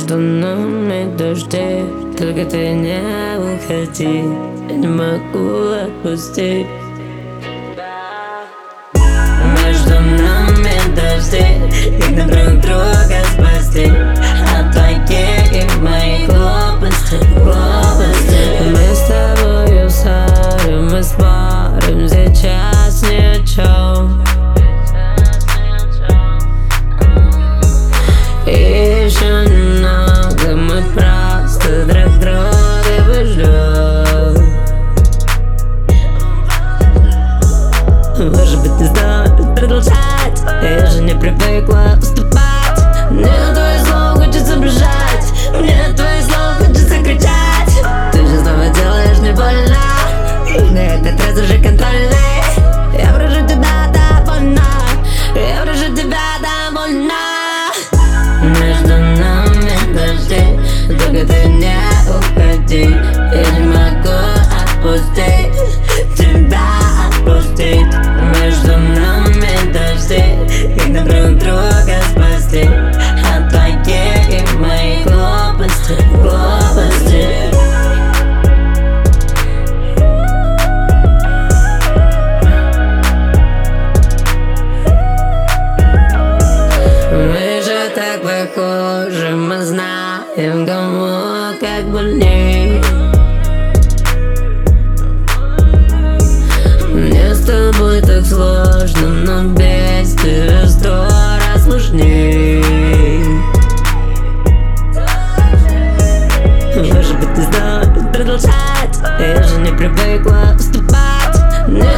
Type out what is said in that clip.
Между нами дожди, только ты не уходи, я не могу отпустить. Между нами дожди, как нам друг друга спасти от твоей и моей глупости. Мы с тобою ссорим, мы спорим сейчас ни о чем. И еще немного, мы просто друг друга выждем. Может быть, не стоит продолжать, я же не привыкла уступать. Мне твои слова хочется бежать, мне твои слова хочется кричать. Ты же снова делаешь мне больно, и на этот раз уже контрольный. Я прошу тебя довольно, я прошу тебя довольно. Между нами дожди, только ты не уходи, я не могу отпустить, тебя отпустить. Между нами дожди, как нам друг друга спасти от твоей и моей глупости. Мы же так похожи, мы знаем, кому как больней. Мне с тобой так сложно, но без тебя 100 раз сложней. Может быть, не стоит продолжать, я же не привыкла уступать. Мне